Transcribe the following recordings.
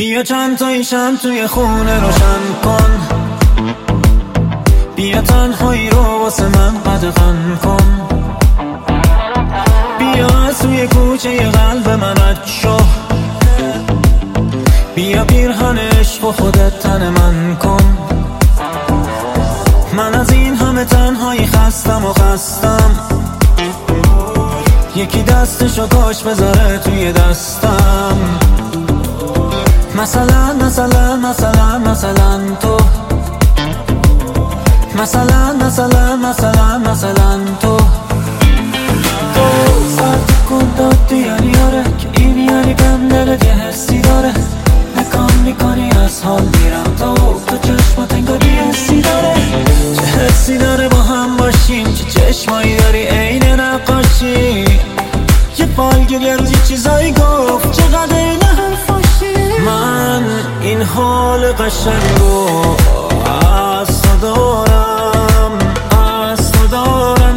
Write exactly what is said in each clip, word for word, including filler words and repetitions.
بیا چند تایی شم توی خونه روشن کن، بیا تنهایی رو واسه من قدغن کن، بیا از توی کوچه ی قلب من رد شو، بیا پیرهن عشق و خودت تن من کن. من از این همه تنهایی خستم و خستم، یکی دستشو کاش بذاره توی دستم. مثلا مثلا مثلا مثلا تو، مثلا مثلا مثلا مثلا تو تو سرد کن دادی یعنی آره که این یعنی بهم دلت یه حسی داره، نکام میکنی از حال میرم تو تو چشمات انگار یه حسی داره، چه حسی داره با هم باشیم، چه چشمایی داری عین نقاشی، یه فالگیر یه روز یه چیزایی گفت چقدر این حرفاشی. من این حال قشنگو از تو دارم، از تو دارم،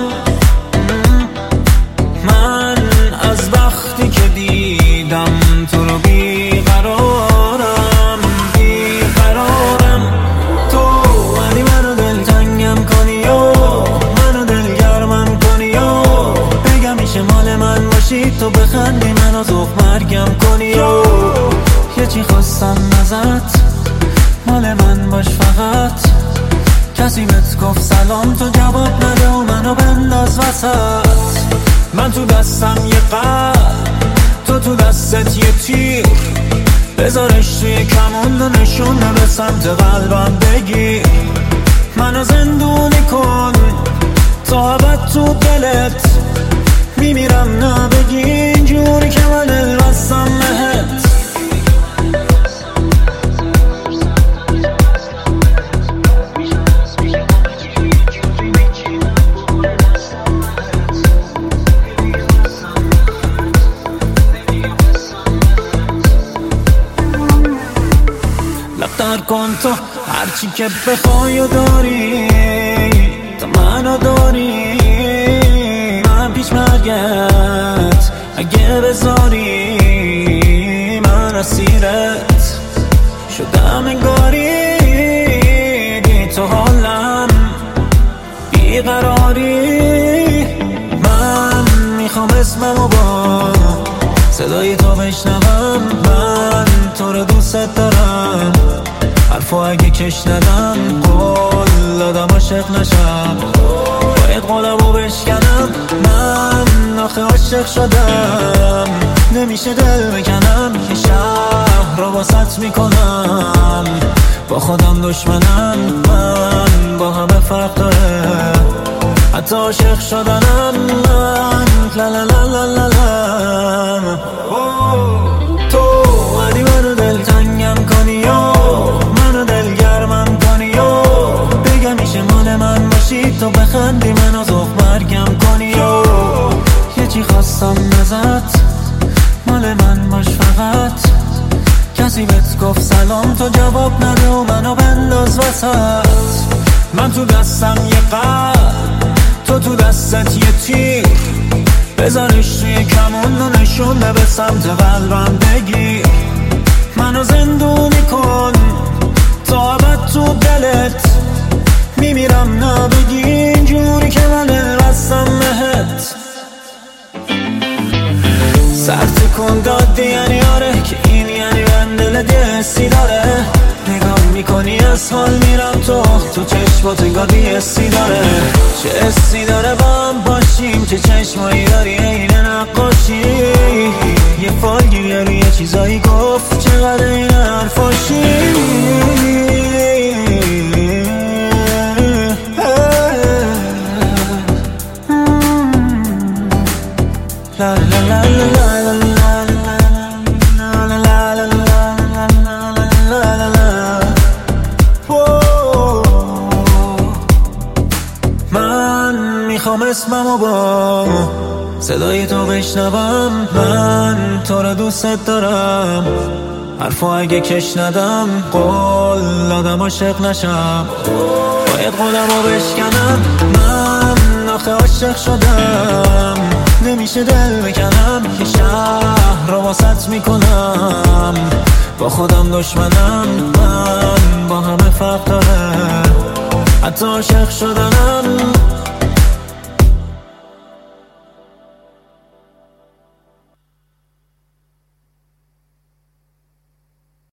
من از وقتی که دیدم تو رو بیقرارم بیقرارم. تو ولی منو دلتنگم کنی و منو دلگرمم کنی و بگم میشه مال من باشی، تو بخندی منو ذوق مرگم کنی و یه چی خواستم ازت مال من باش فقط، کسی بهت گفت سلام تو جواب نده و منو بنداز وسط. من تو دستم یه قلب، تو تو دستت یه تیر، بذارش توی کمون و نشونه به سمت قلبم بگیر، منو زندونی کن تا ابد تو دلت، میمیرم نبگی اینجوری که من دل بستم بهت. لفتر کن تو هرچی که بخوای و داری، تو منو داری، من پیش مرگت اگه بذاری، من اسیرت شدم انگاری، بی تو حالم بیقراری. من میخوام اسممو با صدای تو بشنوم، من تو رو دوست دارم، حرفو اگه کش ندم قول دادم عاشق نشم، باید قولمو بشکنم، من آخه عاشق شدم، نمیشه دل بکنم، یه شهر رو واسط میکنم، با خودم دشمنم، من با همه فرق داره، حتی عاشق شدنم من لا لا لا لا لا لا. تو ولی منو دلتنگم کنی و منو دلگرمم کنی و بگم میشه مال من باشی، تو بخندی منو ذوق مرگم کنی و یه چی خواستم ازت مال من باش فقط، کسی بهت گفت سلام تو جواب نده و منو بنداز وسط. من تو دستم یه قلب، تو تو دستت یه تیر، بذارش توی کمون و نشونه به سمت قلبم بگیر، منو زندونی کن تا ابد تو دلت، میمیرم نبگی اینجوری که من دل بستم بهت. سرد کن دادی یعنی آره که این یعنی من دلت یه حسی داره، نگاه میکنی از حال میرم تو تو چشمات انگار یه حسی داره، چه حسی داره با هم باشیم، چه چشمایی داری عین نقاشی، یه فالگیر روی یه چیزایی گفت چقدر این حرفاشی. لا لا لا لا لا میخوام اسممو با صدای تو بشنوم، من تو رو دوست دارم، حرفو اگه کش ندم قول دادم عاشق نشم، باید قولمو بشکنم، من آخه عاشق شدم، نمیشه دل بکنم، یه شهر رو واسط میکنم، با خودم دشمنم، من با همه فرق داره. حتی عاشق شدم